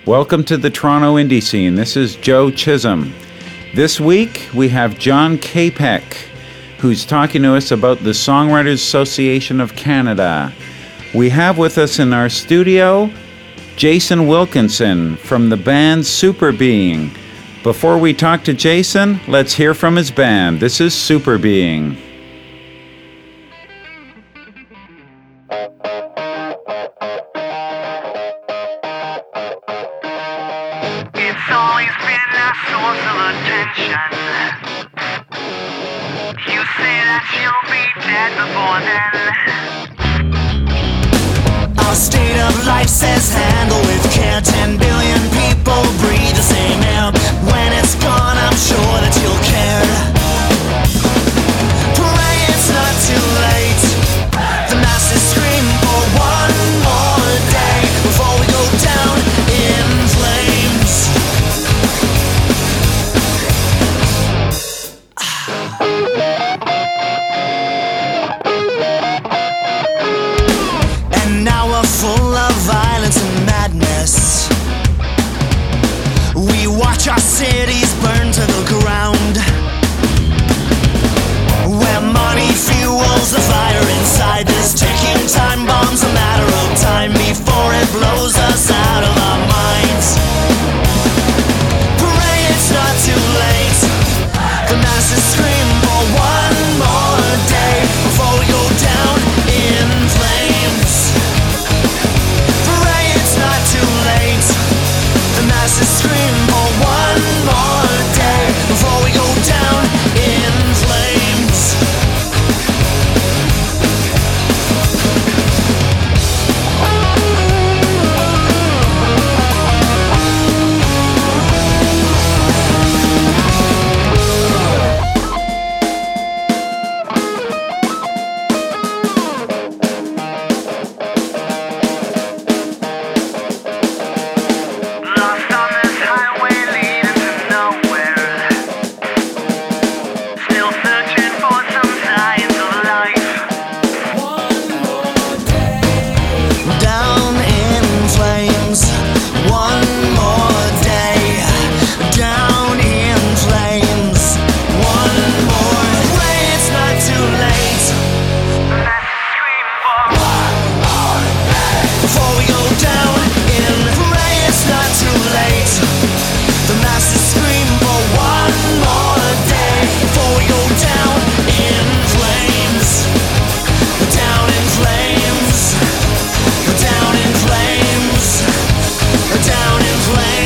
Welcome to the Toronto Indie Scene. This is Joe Chisholm. This week we have John Capek, who's talking to us about the Songwriters Association of Canada. We have with us in our studio Jason Wilkinson from the band Superbeing. Before we talk to Jason, let's hear from his band. This is Superbeing. It's always been a source of attention. You say that you'll be dead before then. Our state of life says handle with care. 10 billion people breathe the same air. When it's gone, I'm sure that you'll care. Pray it's not too late. The masses scream for one more day before we go down in flames. And now we're full of violence and madness. We watch our cities burn to the ground, where money fuels the fire inside this ticking time bomb's a matter of time before it blows us out of our minds. Pray it's not too late. The masses scream for one more day before we go down in flames. Pray it's not too late. The masses scream for one more day before we go down in flames. Lost on this highway leading to nowhere. Still searching for some signs of life. Down in flames. One more day. Down in flames. One more. Pray it's not too late. Before we go down in, pray it's not too late. The masses scream for one more day before we go down in flames. Down in flames. Down in flames. Down in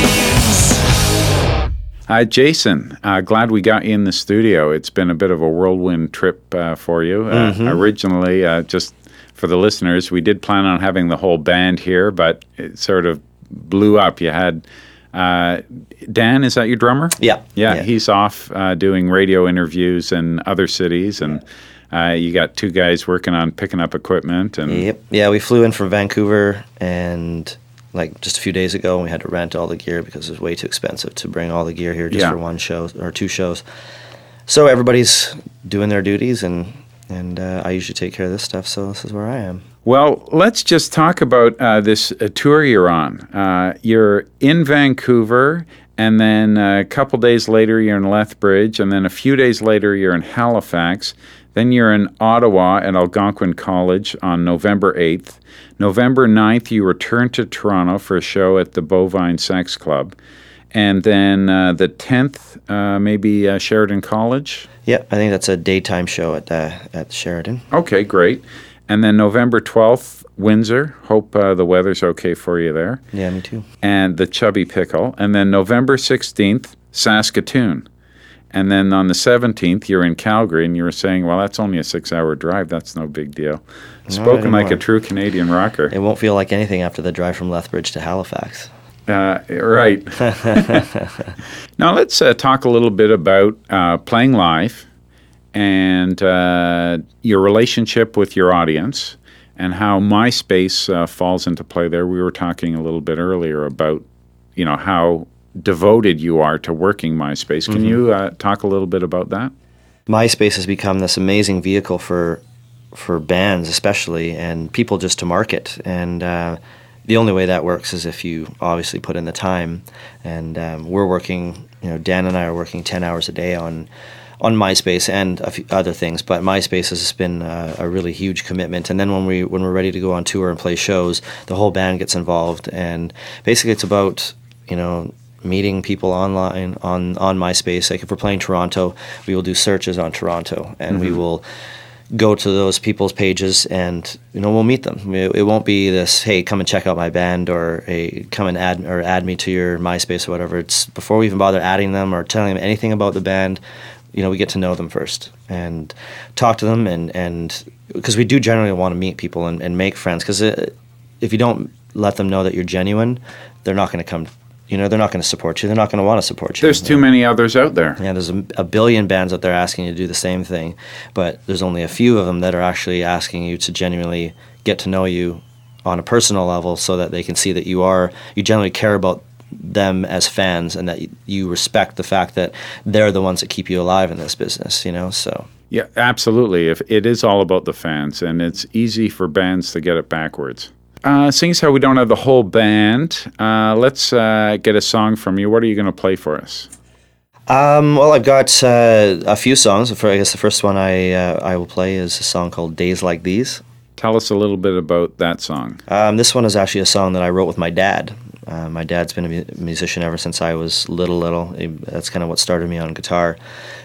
flames. Jason, glad we got you in the studio. It's been a bit of a whirlwind trip for you. Originally, just for the listeners, we did plan on having the whole band here, but it sort of blew up. You had Dan, is that your drummer? Yeah. Yeah, he's off doing radio interviews in other cities, and you got two guys working on picking up equipment. And Yep. Yeah, we flew in from Vancouver and like just a few days ago, and we had to rent all the gear because it was way too expensive to bring all the gear here just Yeah. for one show or two shows. So everybody's doing their duties, and I usually take care of this stuff, so this is where I am. Well, let's just talk about this tour you're on. You're in Vancouver, and then a couple days later you're in Lethbridge, and then a few days later you're in Halifax. Then you're in Ottawa at Algonquin College on November 8th. November 9th you return to Toronto for a show at the Bovine Sex Club. And then the 10th, maybe Sheridan College? Yeah, I think that's a daytime show at Sheridan. Okay, great. And then November 12th, Windsor. Hope the weather's okay for you there. Yeah, me too. And the Chubby Pickle. And then November 16th, Saskatoon. And then on the 17th, you're in Calgary, and you were saying, well, that's only a 6-hour drive. That's no big deal. Spoken like a true Canadian rocker. It won't feel like anything after the drive from Lethbridge to Halifax. Right. Now let's talk a little bit about playing live and your relationship with your audience and how MySpace falls into play there. We were talking a little bit earlier about, you know, how devoted you are to working MySpace. Can you talk a little bit about that? MySpace has become this amazing vehicle for bands especially, and people just to market. And the only way that works is if you obviously put in the time. And we're working, Dan and I are working 10 hours a day on MySpace and a few other things, but MySpace has been a really huge commitment. And then when we're ready to go on tour and play shows, the whole band gets involved, and basically it's about meeting people online on MySpace. Like if we're playing Toronto, we will do searches on Toronto, and we will go to those people's pages, and we'll meet them. It won't be this, hey, come and check out my band, or hey, come and add me to your MySpace or whatever. It's before we even bother adding them or telling them anything about the band. We get to know them first and talk to them, and because we do generally want to meet people and make friends. Because if you don't let them know that you're genuine, they're not going to come. They're not going to support you. They're not going to want to support you. There's too many others out there. Yeah, there's a billion bands out there asking you to do the same thing, but there's only a few of them that are actually asking you to genuinely get to know you on a personal level, so that they can see that you generally care about them as fans, and that you respect the fact that they're the ones that keep you alive in this business, so. Yeah, absolutely. If it is all about the fans, and it's easy for bands to get it backwards. Seeing as how we don't have the whole band, let's get a song from you. What are you going to play for us? Well, I've got a few songs. I guess the first one I will play is a song called Days Like These. Tell us a little bit about that song. This one is actually a song that I wrote with my dad. My dad's been a musician ever since I was little. That's kind of what started me on guitar.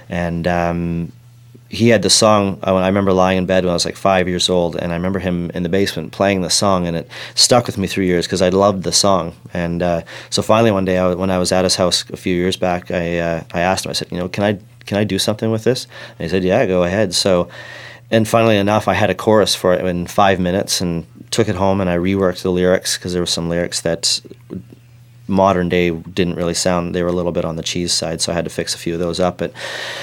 And he had the song. I remember lying in bed when I was like 5 years old, and I remember him in the basement playing the song, and it stuck with me 3 years because I loved the song. And so finally one day, when I was at his house a few years back, I asked him, I said, can I do something with this? And he said, yeah, go ahead. So, and funnily enough, I had a chorus for it in 5 minutes, and took it home and I reworked the lyrics, because there were some lyrics that modern day didn't really sound. They were a little bit on the cheese side, so I had to fix a few of those up. But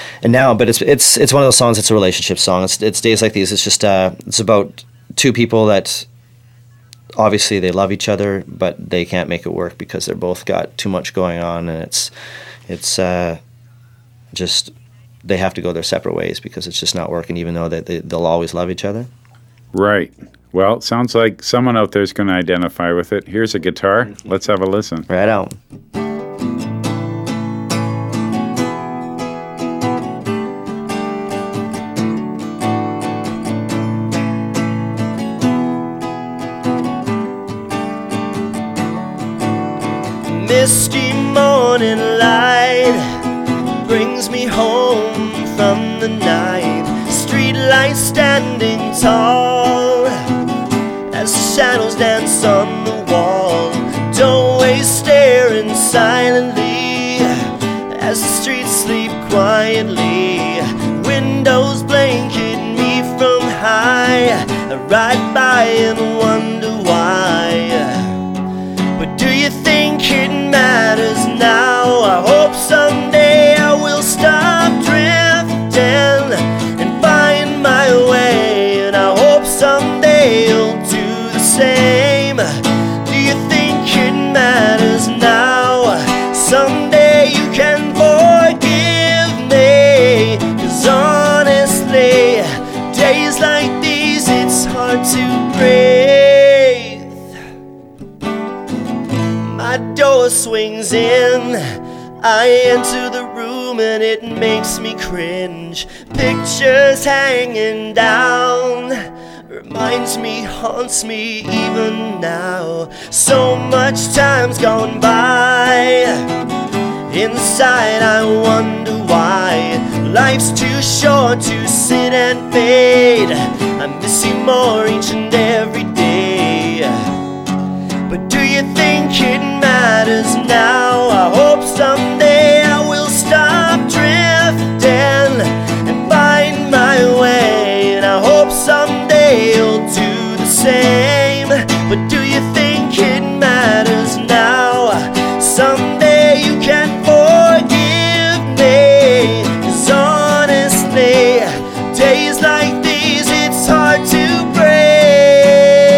it's one of those songs. It's a relationship song. It's Days Like These. It's just it's about two people that obviously they love each other, but they can't make it work because they're both got too much going on, and it's just they have to go their separate ways because it's just not working, even though they'll always love each other. Right. Well, sounds like someone out there is going to identify with it. Here's a guitar. Let's have a listen. Right on. Misty morning light brings me home from the night. Street lights standing tall as the shadows dance on the wall. Doorways staring silently as the streets sleep quietly. Windows blanket me from high. I ride by and wonder why. But do you think it matters now? I hope someday I will stop drifting and find my way, and I hope someday you'll do the same. Do you think it matters now? Someday you can forgive me, 'cause honestly, days like these, it's hard to breathe. My door swings in, I enter the room and it makes me cringe. Pictures hanging down, reminds me, haunts me even now. So much time's gone by, inside I wonder why. Life's too short to sit and fade. I miss you more each and every day. But do you think it matters now? I hope someday I will stop drifting and find my way, and I hope someday you'll do the same. But do you think it matters now? Someday you can forgive me, 'cause honestly, days like these, it's hard to break.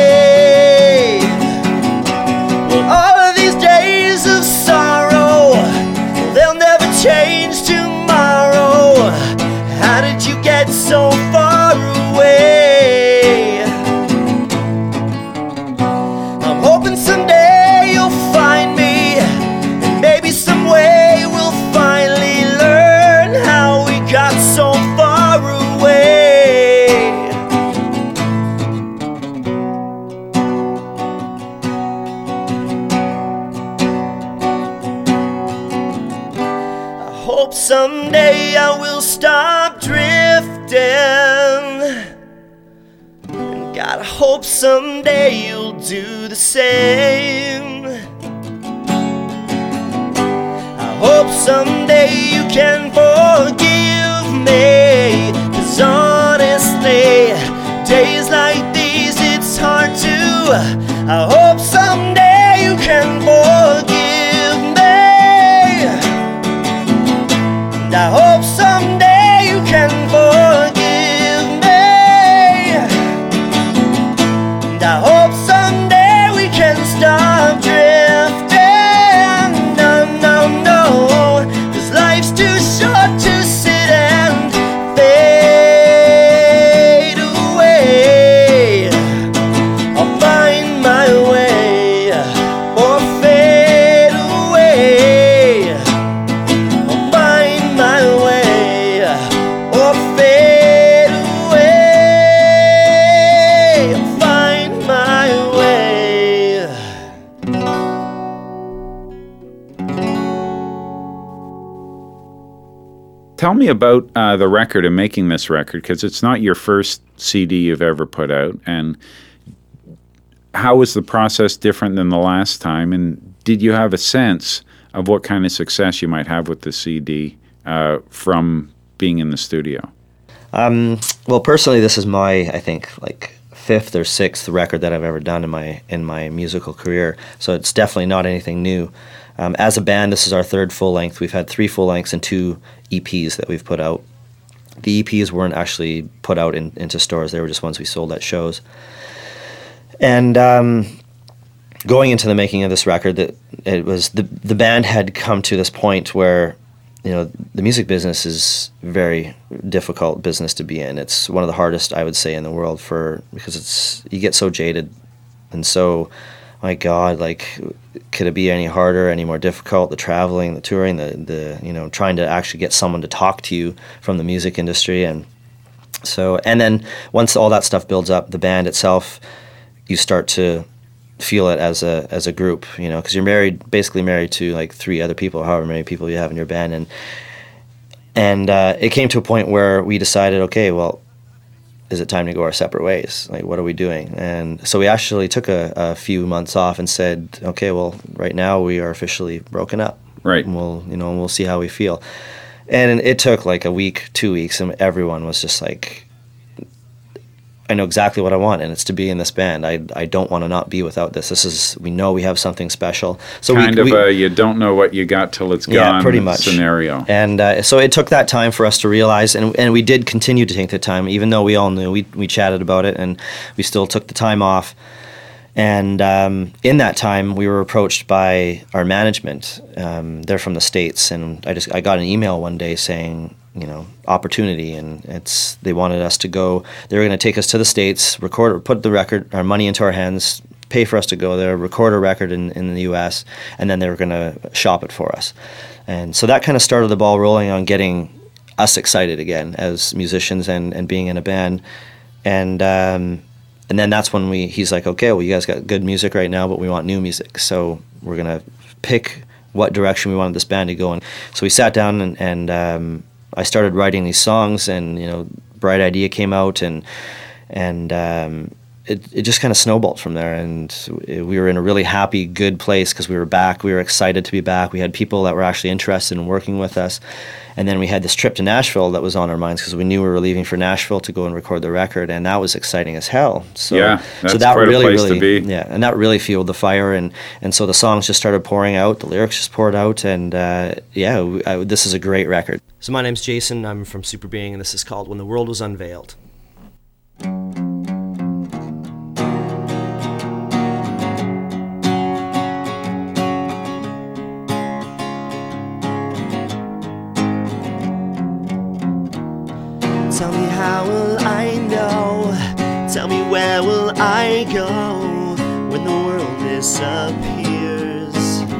hope someday I will stop drifting. And God, I hope someday you'll do the same. I hope someday you can forgive me. 'Cause honestly, days like these, it's hard to. I hope someday you can forgive me. And I hope someday you can forgive me. And I hope someday we can stop drifting. No, no, no, 'cause life's too short to sit and fade away. I'll find my way or fade away. I'll find my way or fade away. I'll find my way. Tell me about the record and making this record, because it's not your first CD you've ever put out. And how was the process different than the last time? And did you have a sense of what kind of success you might have with the CD from being in the studio? Well, personally, this is my, I think, like 5th or 6th record that I've ever done in my musical career. So it's definitely not anything new. As a band, this is our 3rd full length. We've had 3 full lengths and 2 EPs that we've put out. The EPs weren't actually put out into stores; they were just ones we sold at shows. And going into the making of this record, that it was the band had come to this point where, you know, the music business is very difficult business to be in. It's one of the hardest, I would say, in the world because you get so jaded, and so, my God, like, could it be any harder, any more difficult? The traveling, the touring, the you know, trying to actually get someone to talk to you from the music industry, and then once all that stuff builds up, the band itself, you start to feel it as a group, you know, because you're basically married to like 3 other people, however many people you have in your band, and it came to a point where we decided, okay, well, is it time to go our separate ways? Like, what are we doing? And so we actually took a few months off and said, okay, well, right now we are officially broken up. Right. And we'll see how we feel. And it took like a week, 2 weeks, and everyone was just like, I know exactly what I want, and it's to be in this band. I don't want to not be without this. We know we have something special. So kind of a you don't know what you got till it's gone pretty much scenario. And so it took that time for us to realize, and we did continue to take the time, even though we all knew. We chatted about it, and we still took the time off. And in that time, we were approached by our management. They're from the States, and I got an email one day saying, you know, opportunity, and they wanted us to go. They were going to take us to the States, put the record, our money into our hands, pay for us to go there, record a record in the U.S., and then they were going to shop it for us. And so that kind of started the ball rolling on getting us excited again as musicians and being in a band. And then that's when he's like, okay, well, you guys got good music right now, but we want new music. So we're going to pick what direction we wanted this band to go in. So we sat down and I started writing these songs, and, you know, Bright Idea came out, and it just kind of snowballed from there. And we were in a really happy, good place because we were back. We were excited to be back. We had people that were actually interested in working with us. And then we had this trip to Nashville that was on our minds because we knew we were leaving for Nashville to go and record the record, and that was exciting as hell. So, yeah, that's so that quite really, a place really, to be. yeah, and that really fueled the fire, and so the songs just started pouring out, the lyrics just poured out, and this is a great record. So my name's Jason, I'm from Super Being, and this is called When the World Was Unveiled. Tell me, how will I know? Tell me, where will I go when the world disappears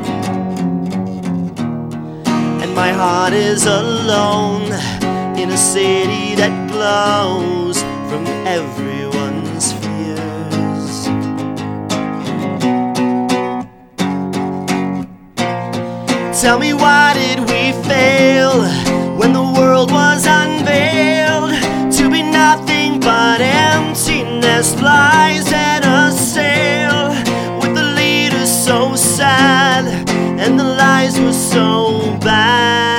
and my heart is alone in a city that glows from everyone's fears? Tell me, why did we we fail when the world was unveiled to be nothing but emptiness? Flies set a sail with the leaders so sad and the lies were so bad.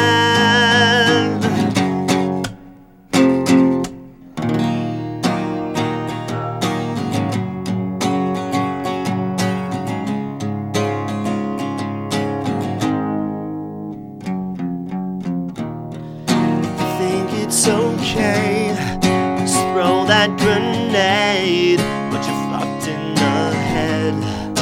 It's okay, just throw that grenade, but you're fucked in the head.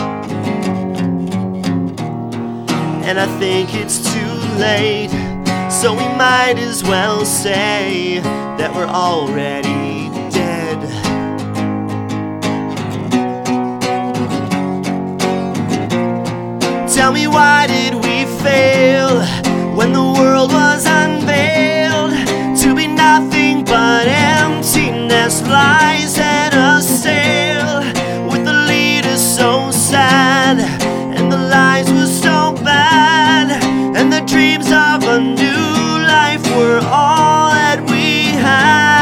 And I think it's too late, so we might as well say that we're already dead. Tell me, why did we fail when the world was unveiled to be nothing but emptiness? Lies set a sail with the leaders so sad and the lies were so bad, and the dreams of a new life were all that we had.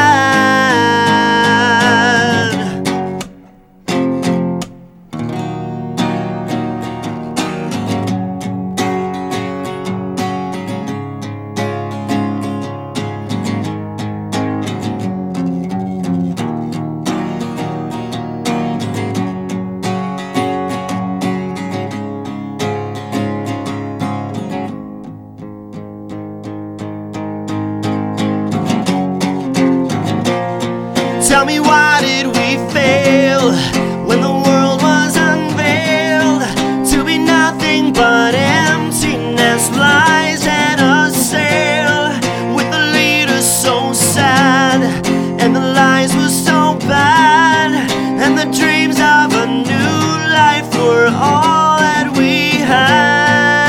Tell me, why did we fail when the world was unveiled to be nothing but emptiness? Lies set a sail with the leaders so sad and the lies were so bad, and the dreams of a new life were all that we had.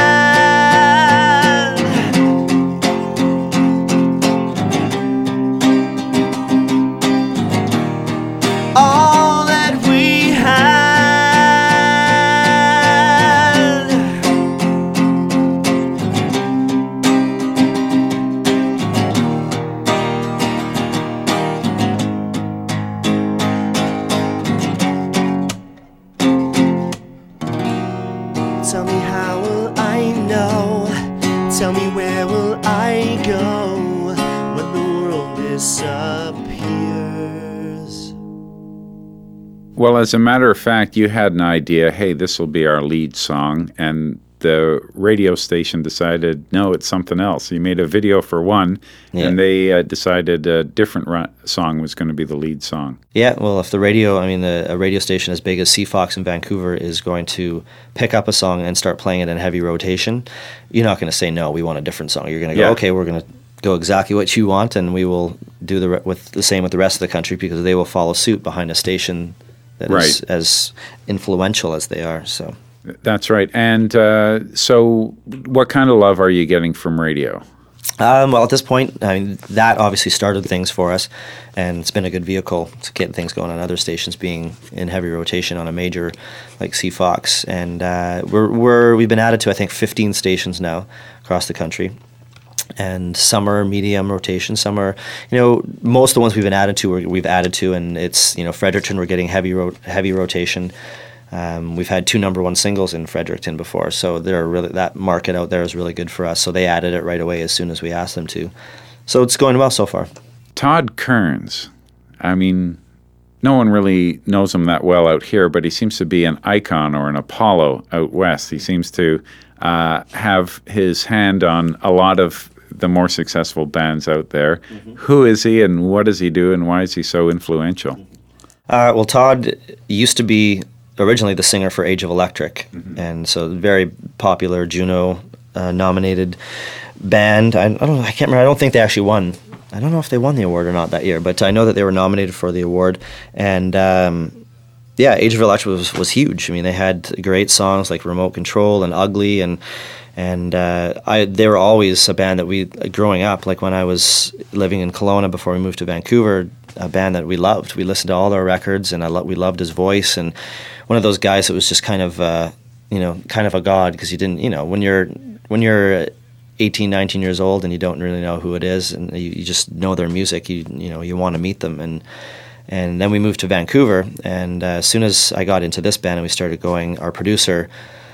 All that we had. Tell me, how will I know? Tell me, where will I go when the world disappears? Well, as a matter of fact, you had an idea, hey, this will be our lead song, and the radio station decided, no, it's something else. You made a video for one, and they decided a different song was going to be the lead song. Yeah, well, if the radio, I mean, a radio station as big as CFOX in Vancouver is going to pick up a song and start playing it in heavy rotation, you're not going to say, no, we want a different song. You're going to go, okay, we're going to go exactly what you want, and we will do the same with the rest of the country, because they will follow suit behind a station that is as influential as they are. So that's right. And so what kind of love are you getting from radio? Well, at this point, I mean, that obviously started things for us, and it's been a good vehicle to get things going on other stations being in heavy rotation on a major like CFOX. And we've been added to, I think, 15 stations now across the country. And some are medium rotation, some are, most of the ones we've been added to, we've added to, and it's, Fredericton, we're getting heavy rotation. We've had 2 number 1 singles in Fredericton before, so that market out there is really good for us. So they added it right away as soon as we asked them to. So it's going well so far. Todd Kearns, I mean, no one really knows him that well out here, but he seems to be an icon or an Apollo out west. He seems to have his hand on a lot of the more successful bands out there. Mm-hmm. Who is he, and what does he do, and why is he so influential? Well, Todd used to be originally the singer for Age of Electric, and so very popular Juno nominated band. I can't remember. I don't think they actually won. I don't know if they won the award or not that year, but I know that they were nominated for the award. And Age of Electric was huge. I mean, they had great songs like Remote Control and Ugly, and they were always a band that we, growing up, like when I was living in Kelowna before we moved to Vancouver, a band that we loved. We listened to all their records, and we loved his voice. And one of those guys that was just kind of a god, because you didn't, when you're 18, 19 years old and you don't really know who it is, and you just know their music. You want to meet them, and then we moved to Vancouver. And as soon as I got into this band and we started going, our producer,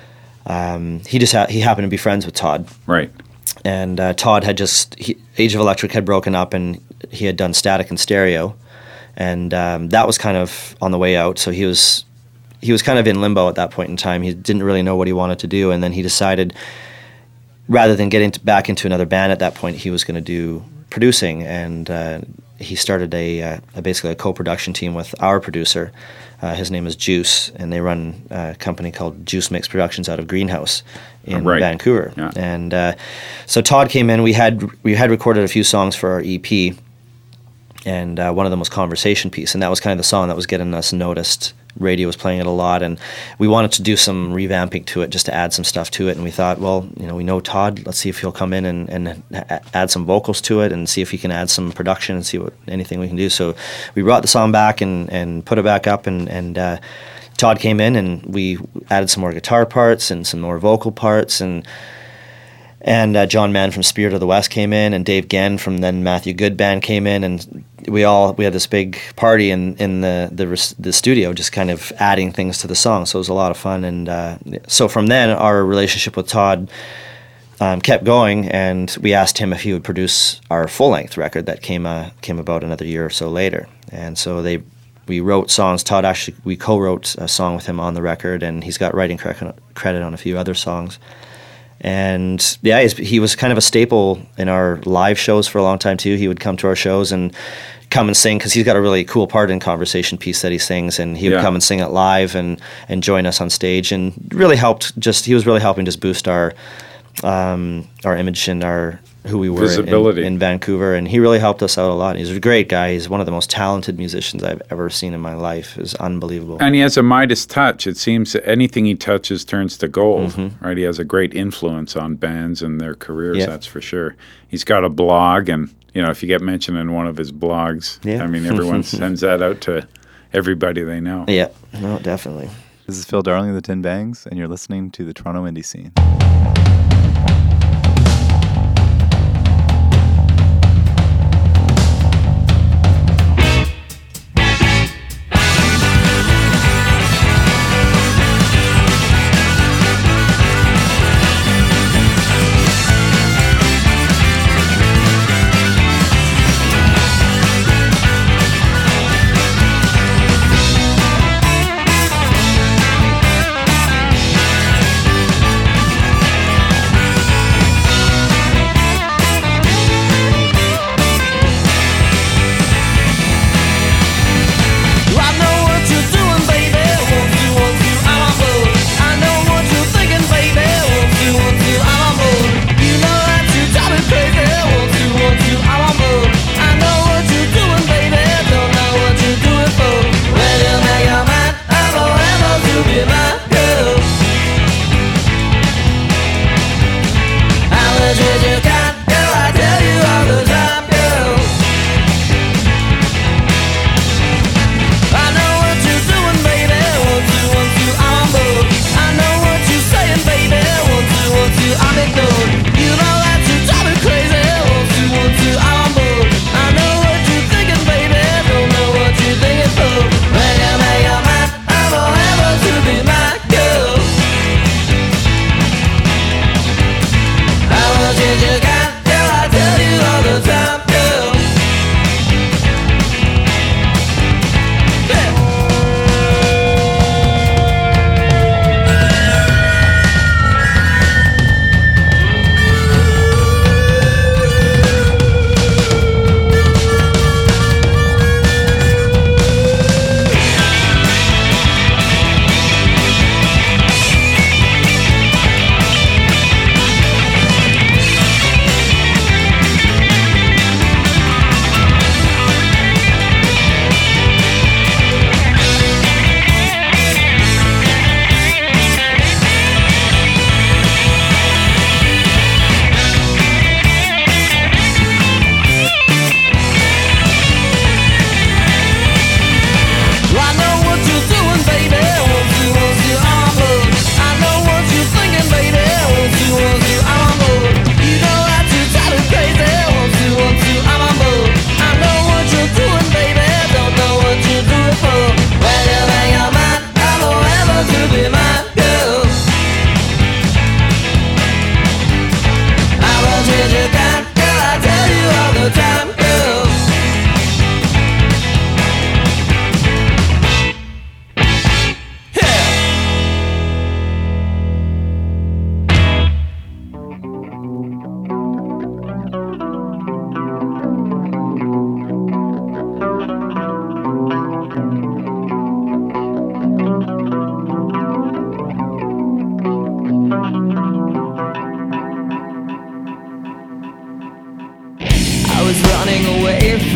he happened to be friends with Todd. Right. And Todd had Age of Electric had broken up, and he had done Static and Stereo, and that was kind of on the way out. So he was kind of in limbo at that point in time. He didn't really know what he wanted to do, and then he decided, rather than getting back into another band at that point, he was going to do producing, and he started basically a co-production team with our producer. His name is Juice, and they run a company called Juice Mix Productions out of Greenhouse in Vancouver. Yeah. And so Todd came in. We had recorded a few songs for our EP, and one of them was Conversation Piece, and that was kind of the song that was getting us noticed. Radio was playing it a lot, and we wanted to do some revamping to it, just to add some stuff to it. And we thought, well, we know Todd, let's see if he'll come in and add some vocals to it, and see if he can add some production and see anything we can do. So we brought the song back and put it back up, and Todd came in, and we added some more guitar parts and some more vocal parts, and John Mann from Spirit of the West came in, and Dave Genn from then Matthew Good Band came in, and we had this big party in the studio, just kind of adding things to the song. So it was a lot of fun, and so from then our relationship with Todd kept going, and we asked him if he would produce our full length record that came about another year or so later. And so we wrote songs. Todd we co-wrote a song with him on the record, and he's got writing credit on a few other songs. And yeah, he was kind of a staple in our live shows for a long time too. He would come to our shows and come and sing, because he's got a really cool part in Conversation Piece that he sings, and he would come and sing it live and join us on stage, and really he was really helping just boost our image and our who we were visibility in Vancouver, and he really helped us out a lot. He's a great guy. He's one of the most talented musicians I've ever seen in my life. It's unbelievable. And he has a Midas touch. It seems that anything he touches turns to gold, right? He has a great influence on bands and their careers, that's for sure. He's got a blog, and if you get mentioned in one of his blogs, I mean, everyone sends that out to everybody they know. Yeah, no, definitely. This is Phil Darling of the Tin Bangs, and you're listening to the Toronto Indie Scene.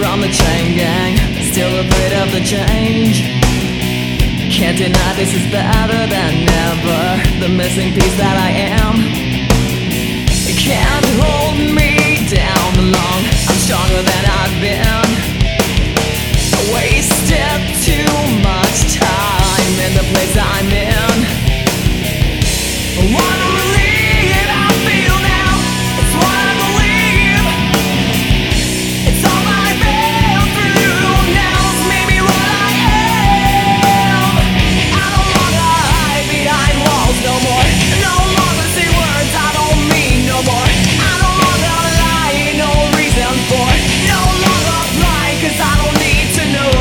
from the chain gang, still afraid of the change. Can't deny this is better than ever, the missing piece that I am. It can't hold me down long, I'm stronger than I've been. I wasted too much time in the place I'm in. What a relief I feel now, it's what I believe. It's all I've been through, now's made me what I am. I no longer hide behind walls no more, no longer say words I don't mean no more. I no longer lie, no reason for, no longer lie, cause I don't need to know.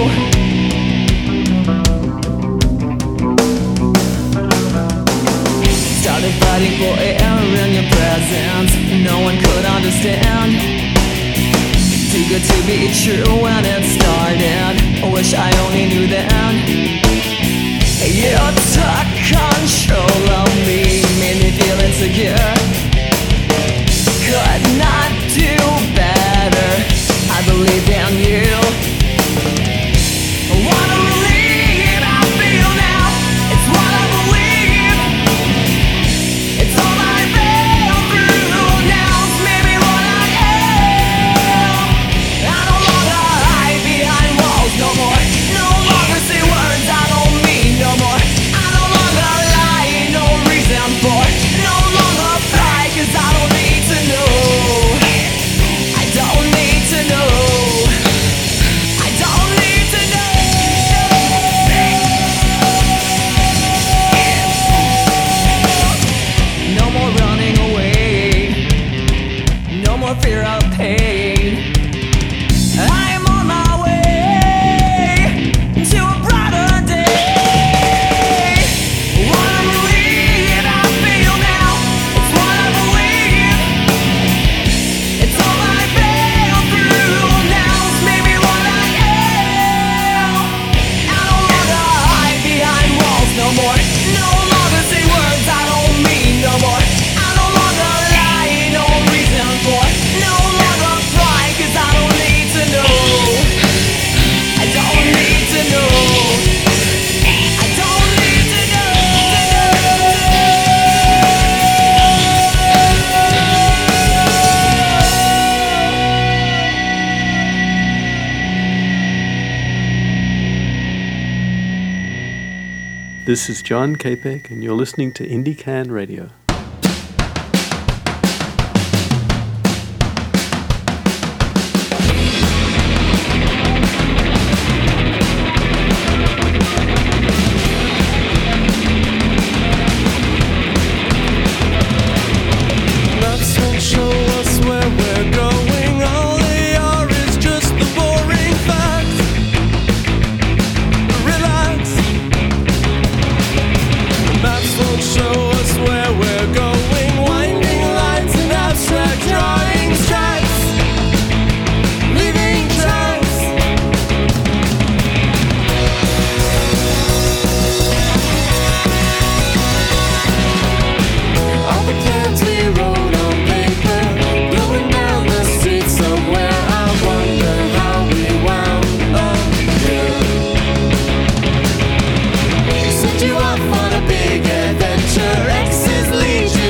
Started fighting for air in your presence, no one could understand. Too good to be true when it started, I wish I only knew then. You took control of me, made me feel insecure. Could not do better, I believed in you. What a relief I feel now, it's what I believe. It's all I've been through, now's maybe what I am. I no longer hide behind walls no more, no longer say words I don't mean no more. I no longer lie, no reason for, no longer cry, cause I don't need to know. I don't need to know. I don't need to know. No more running away, no more fear of pain. I am on my way to a brighter day. What a relief I feel now, it's what I believe. It's all I've been through, now's maybe what I am. I no longer hide behind walls no more, no longer say words I don't mean no more. I no longer lie, no reason for, no longer cry, cause I don't need to know. I don't need to know. I don't need to know. This is John Capek, and you're listening to Indie Can Radio. Maps won't show us where we're going, all they are is just the boring facts. Relax. Maps won't show us where we're going, winding lines and abstract drawing stripes, leaving tracks. All the plans we wrote on paper, blowing down the street somewhere. I wonder how we wound up here. Set you off on a big adventure, X's Legion.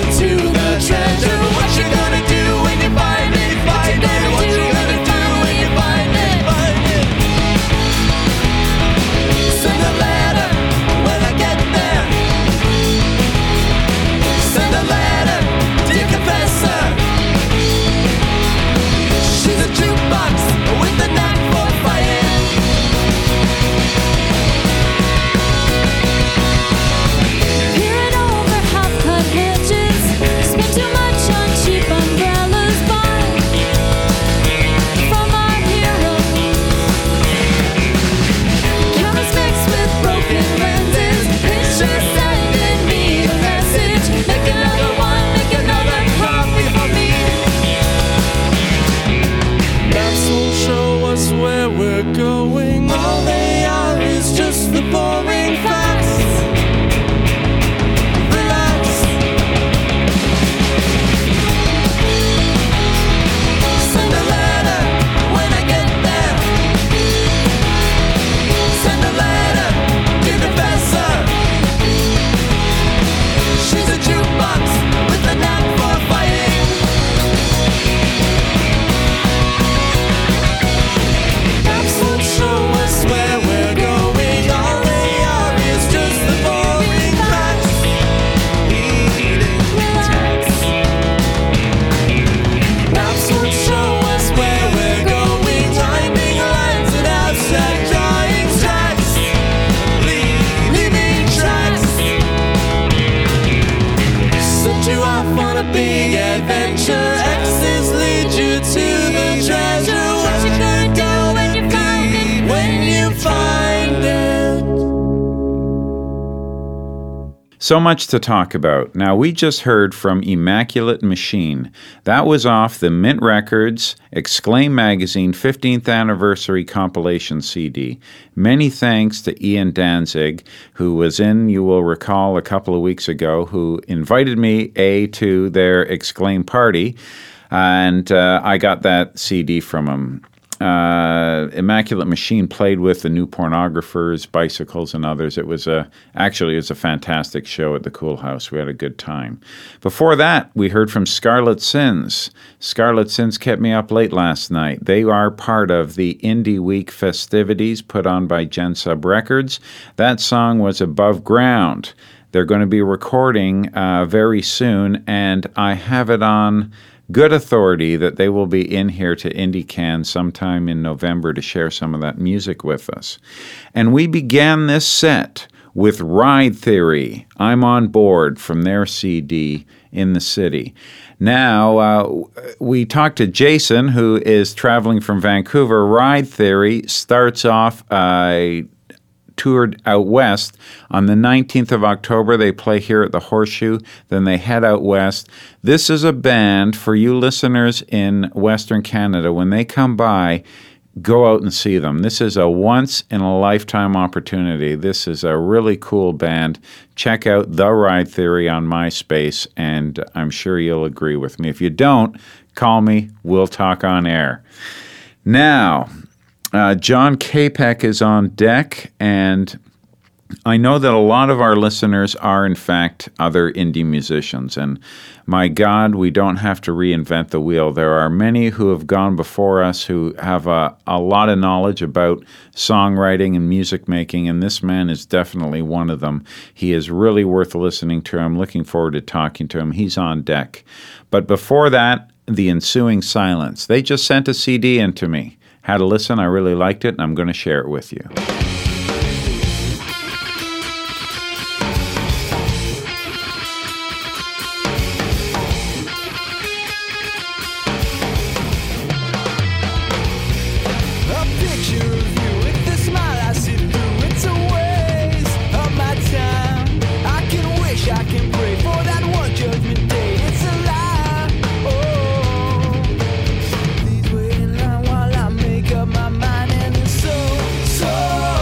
on a big adventure. X's lead you to the treasure. What you gonna do when you find it? When you find it. So much to talk about. Now, we just heard from Immaculate Machine. That was off the Mint Records Exclaim Magazine 15th Anniversary Compilation CD. Many thanks to Ian Danzig, who was in, you will recall, a couple of weeks ago, who invited me, to their Exclaim party, and I got that CD from him. Immaculate Machine played with the New Pornographers, Bicycles, and others. It was a fantastic show at the Cool House. We had a good time. Before that, we heard from Scarlet Sins. Scarlet Sins kept me up late last night. They are part of the Indie Week festivities put on by Gen Sub Records. That song was Above Ground. They're going to be recording very soon, and I have it on good authority that they will be in here to IndieCan sometime in November to share some of that music with us. And we began this set with Ride Theory, I'm On Board, from their CD, In the City. Now, we talked to Jason, who is traveling from Vancouver. Ride Theory starts off toured out west. On the 19th of October, they play here at the Horseshoe. Then they head out west. This is a band for you listeners in Western Canada. When they come by, go out and see them. This is a once-in-a-lifetime opportunity. This is a really cool band. Check out The Ride Theory on MySpace, and I'm sure you'll agree with me. If you don't, call me. We'll talk on air. Now, John Capek is on deck, and I know that a lot of our listeners are, in fact, other indie musicians. And my God, we don't have to reinvent the wheel. There are many who have gone before us who have a lot of knowledge about songwriting and music making, and this man is definitely one of them. He is really worth listening to. I'm looking forward to talking to him. He's on deck. But before that, The Ensuing Silence. They just sent a CD in to me. Had a listen, I really liked it, and I'm going to share it with you. Please wait in line while I make up my mind, and it's so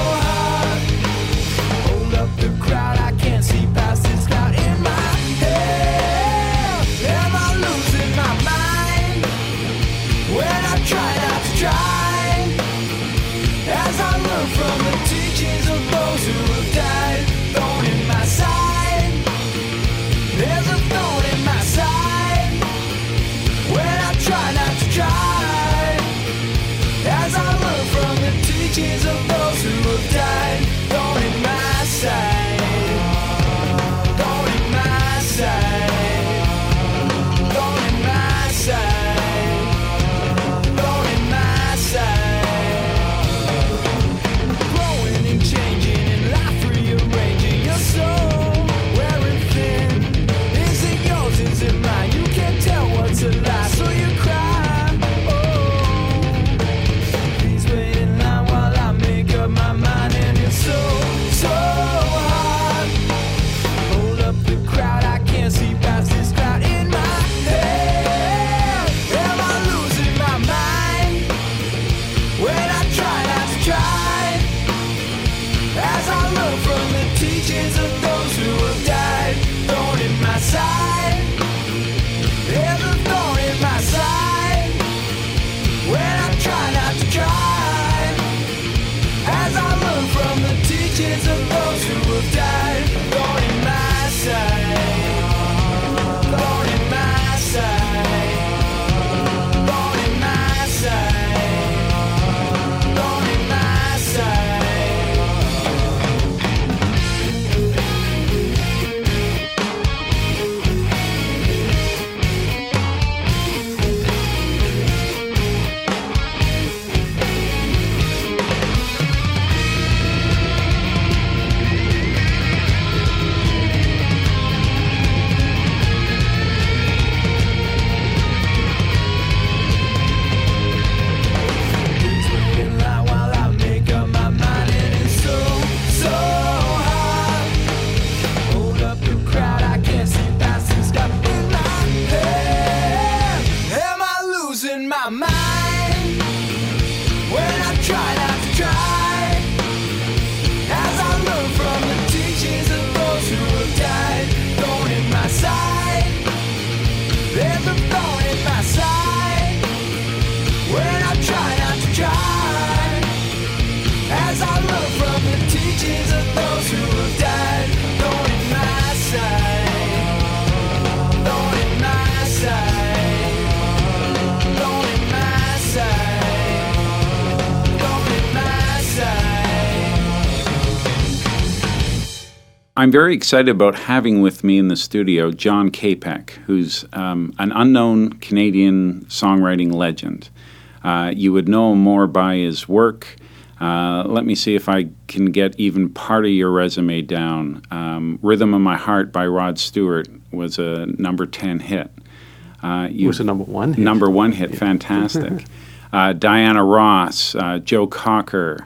I'm very excited about having with me in the studio John Capek, who's an unknown Canadian songwriting legend. You would know him more by his work. Let me see if I can get even part of your resume down. Rhythm of My Heart by Rod Stewart was a number 10 hit. It was a number 1 hit. Number 1 hit, fantastic. Diana Ross, Joe Cocker,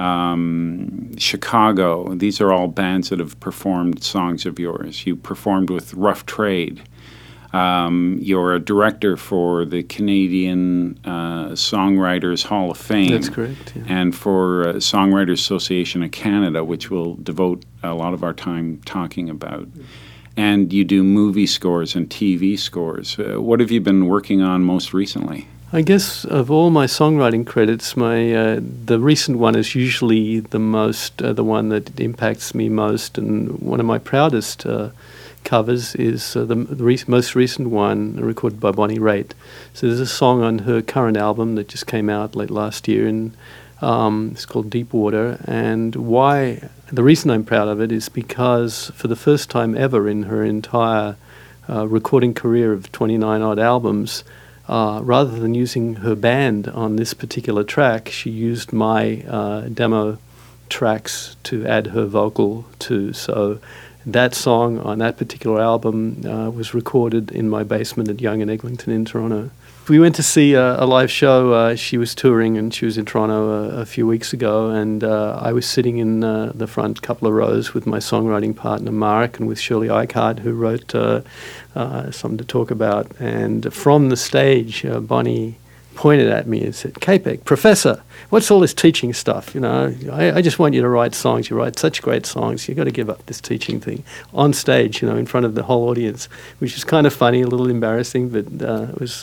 Chicago. These are all bands that have performed songs of yours. You performed with Rough Trade. You're a director for the Canadian Songwriters Hall of Fame. That's correct. Yeah. And for Songwriters Association of Canada, which we'll devote a lot of our time talking about. And you do movie scores and TV scores. What have you been working on most recently? I guess of all my songwriting credits, the recent one is usually the one that impacts me most, and one of my proudest covers is the most recent one recorded by Bonnie Raitt. So there's a song on her current album that just came out late last year, and it's called Deep Water. And the reason I'm proud of it is because for the first time ever in her entire recording career of 29 odd albums, rather than using her band on this particular track, she used my demo tracks to add her vocal to. So that song on that particular album was recorded in my basement at Young and Eglinton in Toronto. We went to see a live show. She was touring and she was in Toronto a few weeks ago, and I was sitting in the front couple of rows with my songwriting partner Mark and with Shirley Eichhardt, who wrote something to talk about. And from the stage, Bonnie pointed at me and said, "Capek, Professor, what's all this teaching stuff? You know, I just want you to write songs. You write such great songs. You've got to give up this teaching thing." On stage, in front of the whole audience, which is kind of funny, a little embarrassing, but it was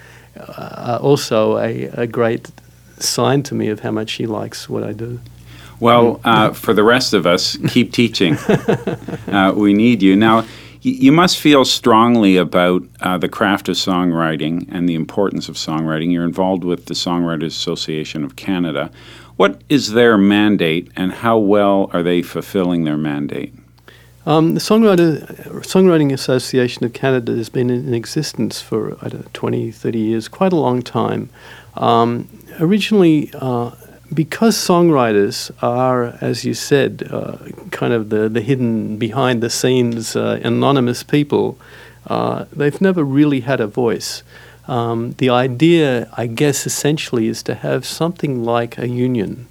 also a great sign to me of how much she likes what I do. Well, for the rest of us, keep teaching. We need you. Now, you must feel strongly about the craft of songwriting and the importance of songwriting. You're involved with the Songwriters Association of Canada. What is their mandate, and how well are they fulfilling their mandate? The Songwriting Association of Canada has been in existence for 20, 30 years, quite a long time. Originally, because songwriters are, as you said, kind of the hidden, behind-the-scenes, anonymous people, they've never really had a voice. The idea, I guess, essentially is to have something like a union.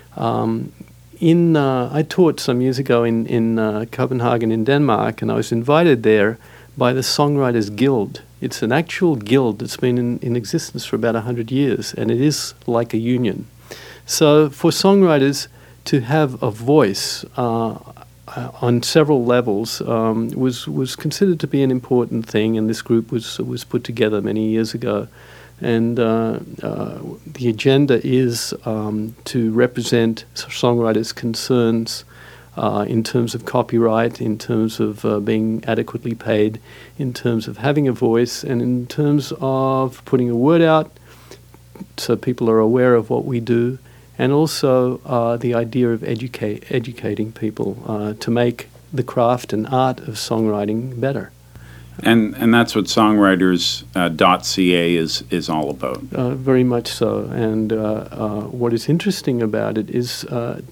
I taught some years ago in Copenhagen in Denmark, and I was invited there by the Songwriters Guild. It's an actual guild that's been in existence for about 100 years, and it is like a union. So for songwriters to have a voice on several levels was considered to be an important thing, and this group was put together many years ago. And the agenda is to represent songwriters' concerns in terms of copyright, in terms of being adequately paid, in terms of having a voice, and in terms of putting a word out so people are aware of what we do, and also the idea of educating people to make the craft and art of songwriting better. And that's what songwriters.ca is all about. Very much so. And what is interesting about it is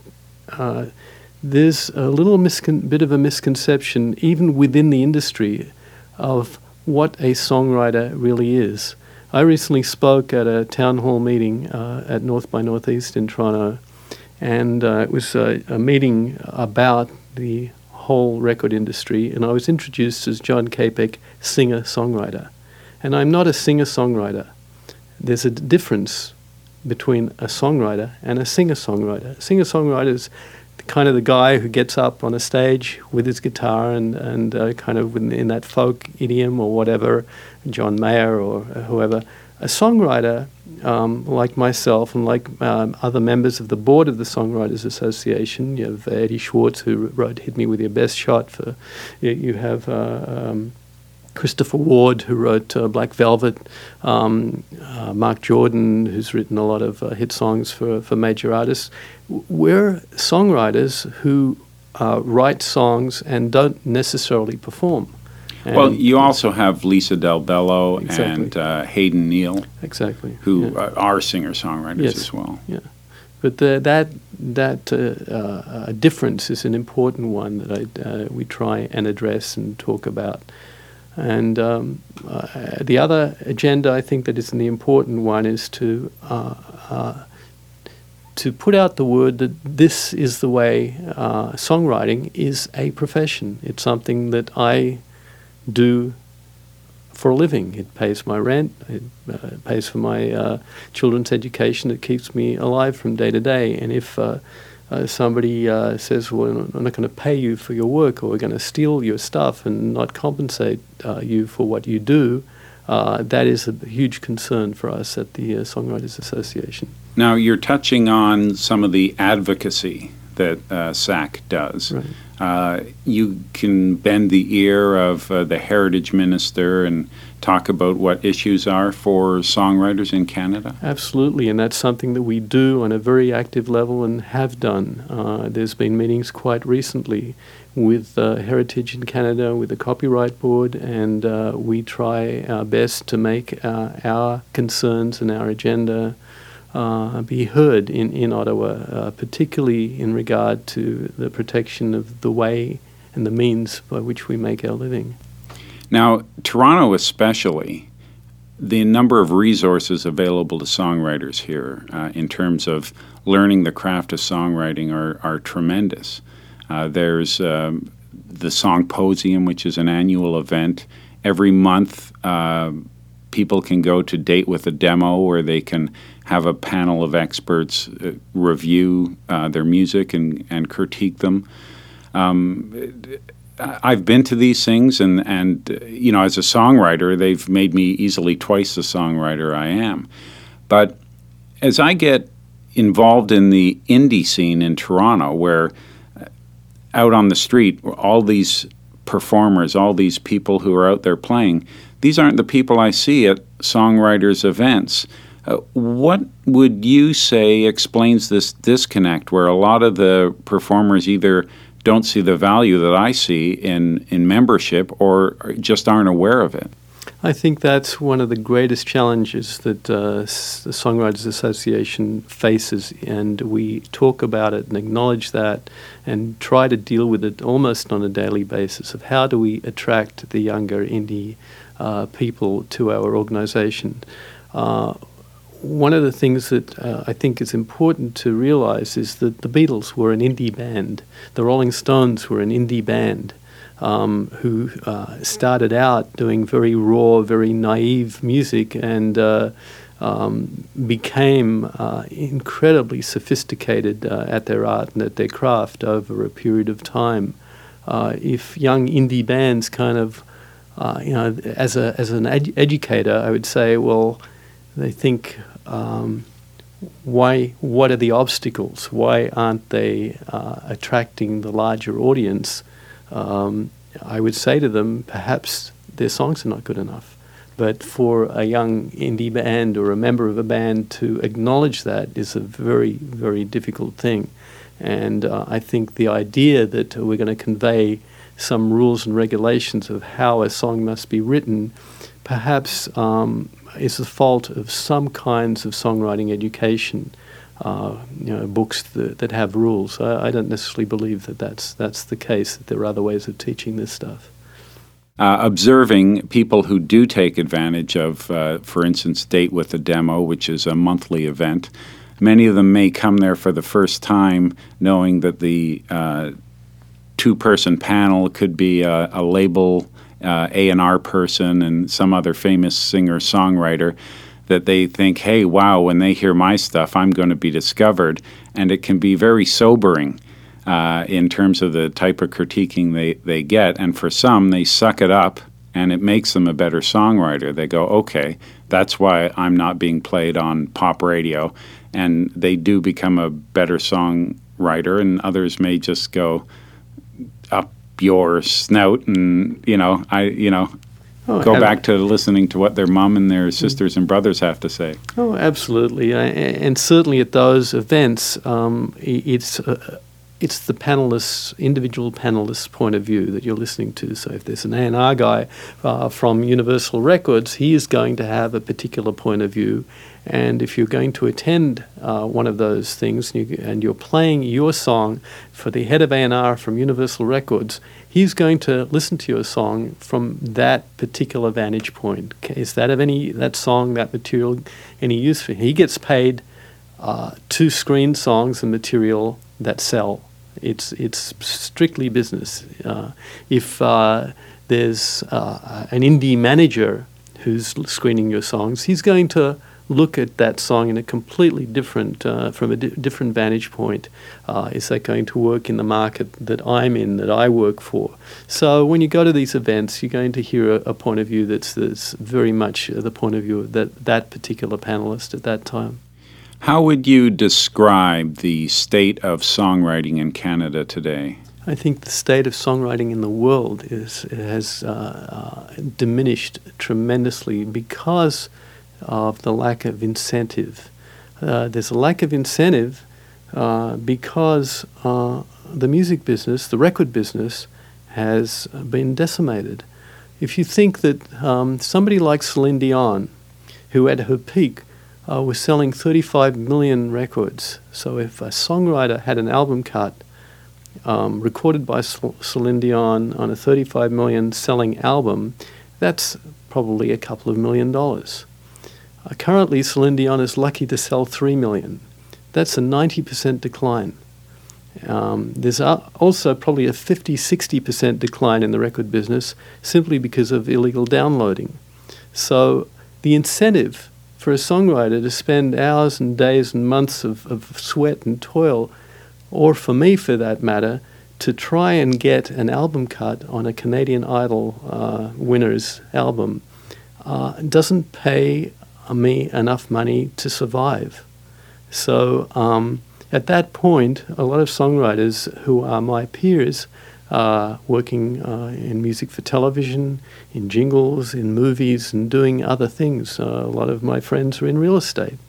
there's a little bit of a misconception, even within the industry, of what a songwriter really is. I recently spoke at a town hall meeting at North by Northeast in Toronto, and it was a meeting about the whole record industry, and I was introduced as John Capek, singer-songwriter. And I'm not a singer-songwriter. There's a difference between a songwriter and a singer-songwriter. A singer-songwriter is kind of the guy who gets up on a stage with his guitar and kind of in that folk idiom or whatever, John Mayer or whoever. A songwriter, like myself and like other members of the board of the Songwriters Association, you have Eddie Schwartz, who wrote "Hit Me With Your Best Shot." You have Christopher Ward, who wrote Black Velvet, Mark Jordan, who's written a lot of hit songs for major artists. We're songwriters who write songs and don't necessarily perform. Well, And- you also have Lisa Del Bello Exactly. and Hayden Neal, exactly who yeah. are singer-songwriters Yes. as well. Yeah, but that difference is an important one that we try and address and talk about. And the other agenda, I think, that is the important one is to put out the word that this is the way songwriting is a profession. It's something that I do for a living. It pays my rent, it pays for my children's education, it keeps me alive from day to day. And if somebody says, well, I'm not going to pay you for your work, or we're going to steal your stuff and not compensate you for what you do, that is a huge concern for us at the Songwriters Association. Now, you're touching on some of the advocacy that SAC does. Right. You can bend the ear of the Heritage Minister and talk about what issues are for songwriters in Canada? Absolutely, and that's something that we do on a very active level and have done. There's been meetings quite recently with Heritage in Canada, with the Copyright Board, and we try our best to make our concerns and our agenda be heard in Ottawa, particularly in regard to the protection of the way and the means by which we make our living. Now, Toronto especially, the number of resources available to songwriters here in terms of learning the craft of songwriting are tremendous. There's the Songposium, which is an annual event. Every month, people can go to Date with a Demo, where they can have a panel of experts review their music and critique them. I've been to these things, and you know, as a songwriter, they've made me easily twice the songwriter I am. But as I get involved in the indie scene in Toronto, where out on the street, all these performers, all these people who are out there playing, these aren't the people I see at songwriters' events. What would you say explains this disconnect where a lot of the performers either don't see the value that I see in membership or just aren't aware of it? I think that's one of the greatest challenges that the Songwriters Association faces, and we talk about it and acknowledge that and try to deal with it almost on a daily basis of how do we attract the younger indie people to our organization. One of the things that I think is important to realize is that the Beatles were an indie band. The Rolling Stones were an indie band who started out doing very raw, very naive music and became incredibly sophisticated at their art and at their craft over a period of time. If young indie bands kind of, as an educator, I would say, well, they think, what are the obstacles? Why aren't they attracting the larger audience? I would say to them, perhaps their songs are not good enough. But for a young indie band or a member of a band to acknowledge that is a very, very difficult thing. And I think the idea that we're going to convey some rules and regulations of how a song must be written perhaps is the fault of some kinds of songwriting education, books that have rules. I don't necessarily believe that that's the case, that there are other ways of teaching this stuff. Observing people who do take advantage of, for instance, Date with a Demo, which is a monthly event. Many of them may come there for the first time knowing that the two-person panel could be a label A&R person and some other famous singer-songwriter, that they think, hey, wow, when they hear my stuff, I'm going to be discovered. And it can be very sobering in terms of the type of critiquing they get. And for some, they suck it up, and it makes them a better songwriter. They go, okay, that's why I'm not being played on pop radio. And they do become a better songwriter, and others may just go up your snout and, go back to listening to what their mom and their sisters and brothers have to say. Oh, absolutely. And certainly at those events, it's it's the individual panelist's point of view that you're listening to. So if there's an A&R guy from Universal Records, he is going to have a particular point of view. And if you're going to attend one of those things and you're playing your song for the head of A&R from Universal Records, he's going to listen to your song from that particular vantage point. Is that song, that material, any use for him? He gets paid to screen songs and material that sell. It's strictly business. If there's an indie manager who's screening your songs, he's going to look at that song in a completely different, from a different vantage point. Is that going to work in the market that I'm in, that I work for? So when you go to these events, you're going to hear a point of view that's very much the point of view of that particular panelist at that time. How would you describe the state of songwriting in Canada today? I think the state of songwriting in the world has diminished tremendously because of the lack of incentive. There's a lack of incentive because the music business, the record business, has been decimated. If you think that somebody like Celine Dion, who at her peak was selling 35 million records. So if a songwriter had an album cut recorded by Celine Dion on a 35 million selling album, that's probably a couple of $1 million. Currently, Celine Dion is lucky to sell 3 million. That's a 90% decline. There's also probably a 50-60% decline in the record business simply because of illegal downloading. So the incentive for a songwriter to spend hours and days and months of sweat and toil, or for me for that matter, to try and get an album cut on a Canadian Idol winner's album doesn't pay me enough money to survive. So at that point, a lot of songwriters who are my peers working in music for television, in jingles, in movies, and doing other things. A lot of my friends are in real estate.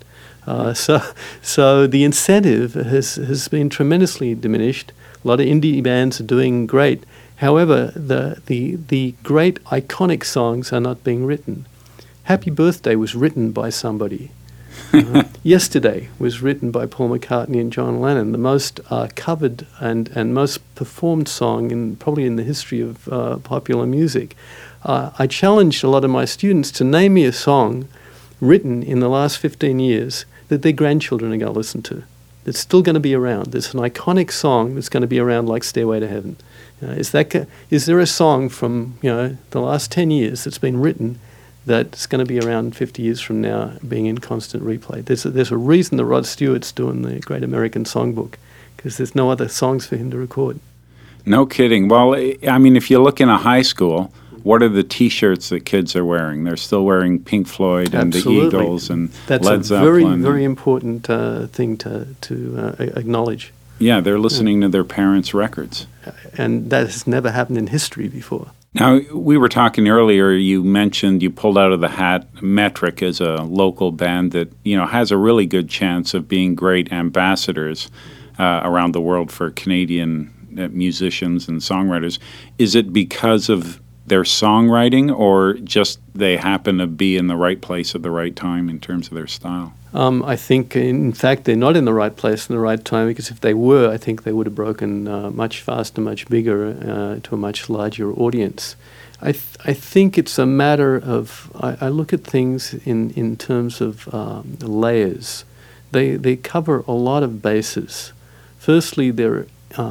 So the incentive has been tremendously diminished. A lot of indie bands are doing great. However, the great iconic songs are not being written. Happy Birthday was written by somebody. Yesterday was written by Paul McCartney and John Lennon, the most covered and most performed song probably in the history of popular music. I challenged a lot of my students to name me a song written in the last 15 years that their grandchildren are going to listen to. That's still going to be around. There's an iconic song that's going to be around like Stairway to Heaven. Is there a song from the last 10 years that's been written that's going to be around 50 years from now being in constant replay? There's a reason that Rod Stewart's doing the Great American Songbook, because there's no other songs for him to record. No kidding. Well, I mean, if you look in a high school, what are the T-shirts that kids are wearing? They're still wearing Pink Floyd and Absolutely. the Eagles and That's Led a very, Zeppelin. very important thing to acknowledge. Yeah, they're listening to their parents' records. And that has never happened in history before. Now, we were talking earlier, you mentioned, you pulled out of the hat Metric as a local band that, has a really good chance of being great ambassadors around the world for Canadian musicians and songwriters. Is it because of their songwriting, or just they happen to be in the right place at the right time in terms of their style? I think, in fact, they're not in the right place in the right time, because if they were, I think they would have broken much faster, much bigger, to a much larger audience. I think it's a matter of, I look at things in terms of layers. They cover a lot of bases. Firstly, they're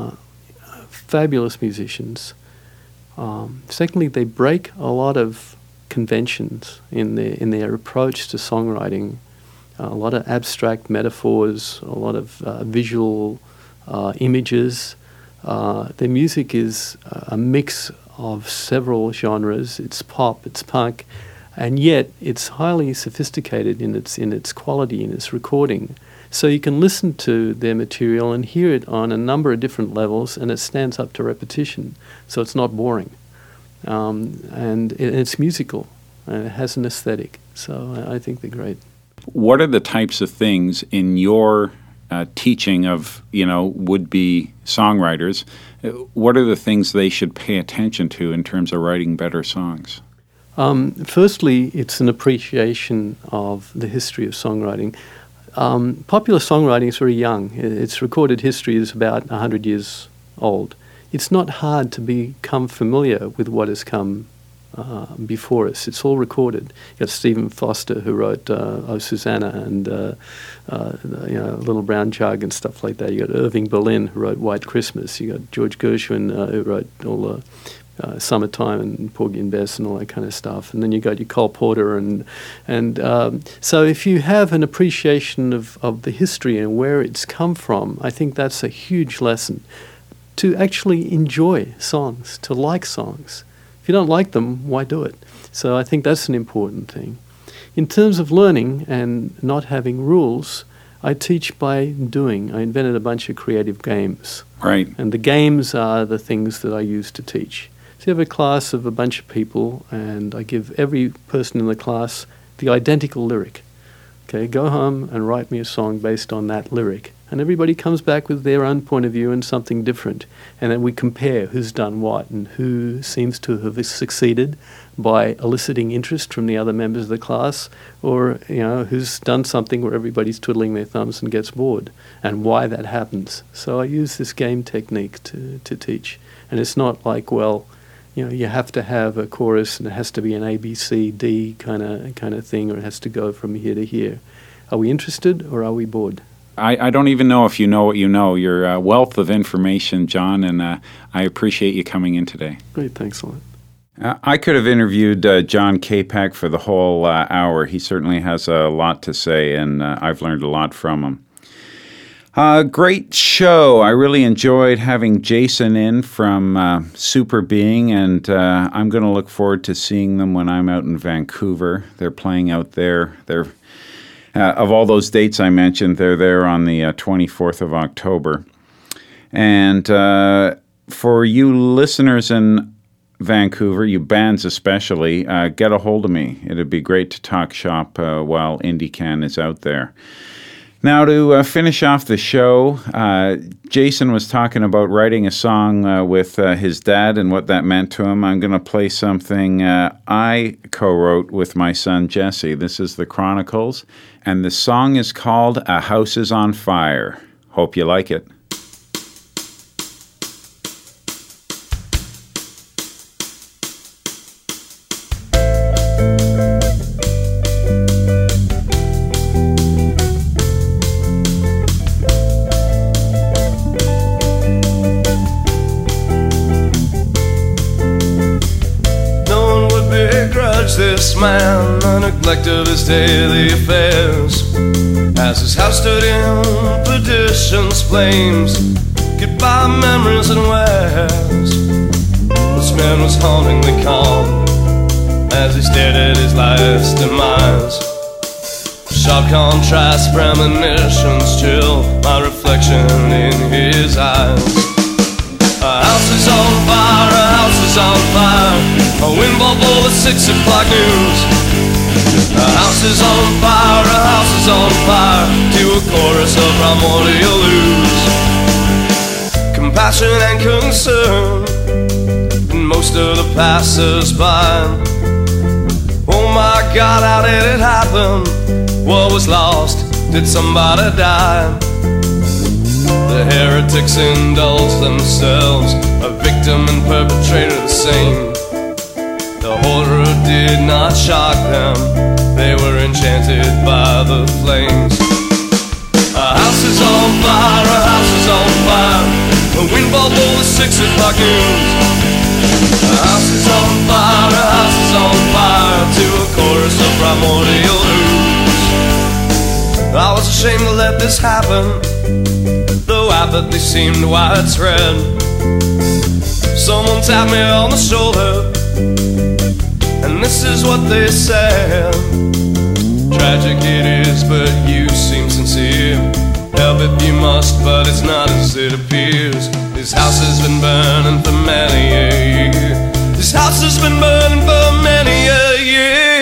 fabulous musicians. Secondly, they break a lot of conventions in their approach to songwriting. A lot of abstract metaphors, a lot of visual images. Their music is a mix of several genres. It's pop, it's punk, and yet it's highly sophisticated in its quality, in its recording. So you can listen to their material and hear it on a number of different levels, and it stands up to repetition. So it's not boring. And it's musical, and it has an aesthetic. So I think they're great. What are the types of things in your teaching of, would-be songwriters, what are the things they should pay attention to in terms of writing better songs? Firstly, it's an appreciation of the history of songwriting. Popular songwriting is very young. Its recorded history is about 100 years old. It's not hard to become familiar with what has come before us. It's all recorded. You got Stephen Foster, who wrote "Oh Susanna" and "Little Brown Jug" and stuff like that. You got Irving Berlin, who wrote "White Christmas." You got George Gershwin, who wrote all the "Summertime" and "Porgy and Bess" and all that kind of stuff. And then you got your Cole Porter and so if you have an appreciation of the history and where it's come from, I think that's a huge lesson. To actually enjoy songs, to like songs. If you don't like them, why do it? So I think that's an important thing. In terms of learning and not having rules, I teach by doing. I invented a bunch of creative games. Right. And the games are the things that I use to teach. So you have a class of a bunch of people, and I give every person in the class the identical lyric. Okay, go home and write me a song based on that lyric. And everybody comes back with their own point of view and something different. And then we compare who's done what and who seems to have succeeded by eliciting interest from the other members of the class, or who's done something where everybody's twiddling their thumbs and gets bored, and why that happens. So I use this game technique to teach. And it's not like, you have to have a chorus and it has to be an A, B, C, D kind of thing, or it has to go from here to here. Are we interested or are we bored? I don't even know if you know what you know. You're a wealth of information, John, and I appreciate you coming in today. Great, thanks a lot. I could have interviewed John Capek for the whole hour. He certainly has a lot to say, and I've learned a lot from him. Great show. I really enjoyed having Jason in from Super Being, and I'm going to look forward to seeing them when I'm out in Vancouver. They're playing out there. Of all those dates I mentioned, they're there on the 24th of October. And for you listeners in Vancouver, you bands especially, get a hold of me. It'd be great to talk shop while IndieCan is out there. Now, to finish off the show, Jason was talking about writing a song with his dad and what that meant to him. I'm going to play something I co-wrote with my son, Jesse. This is The Chronicles, and the song is called A House is on Fire. Hope you like it. This man, the neglect of his daily affairs, as his house stood in perdition's flames, goodbye memories and wares. This man was hauntingly calm as he stared at his life's demise. Sharp contrast, premonitions chill my reflection in his eyes. A house is on fire, a house is on fire. A wind bubble, the 6 o'clock news. A house is on fire, a house is on fire, to a chorus of primordial ooze. Compassion and concern in most of the passers-by. Oh my God, how did it happen? What was lost? Did somebody die? The heretics indulge themselves, a victim and perpetrator the same. The horror did not shock them, they were enchanted by the flames. A house is on fire, a house is on fire, a wind bubble, the 6 o'clock news. A house is on fire, a house is on fire, to a chorus of primordial ooze. I was ashamed to let this happen, though apathy seemed widespread. Someone tapped me on the shoulder, and this is what they said. Tragic it is, but you seem sincere. Help if you must, but it's not as it appears. This house has been burning for many a year. This house has been burning for many a year.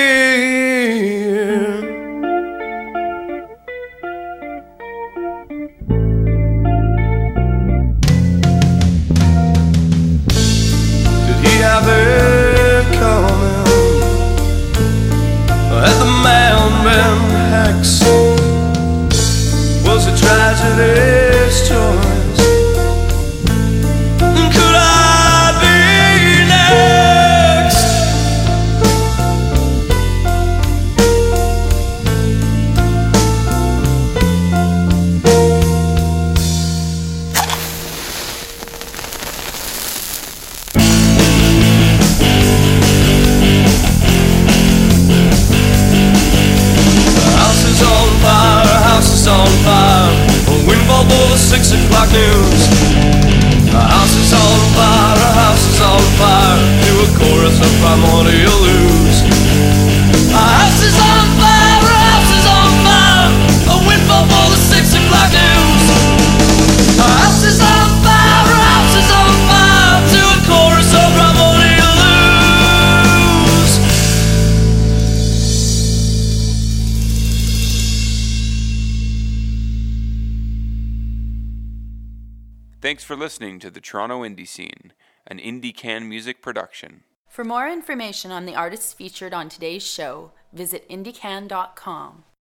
o'clock news. A house is on fire, a house is on fire, to a chorus of primordial ooze. A house is on fire, a house is on fire, a windfall for the 6 o'clock news. A house is on fire, a house is on fire, to a chorus of primordial ooze. Thanks for listening to the Toronto Indie Scene, an IndieCan music production. For more information on the artists featured on today's show, visit indiecan.com.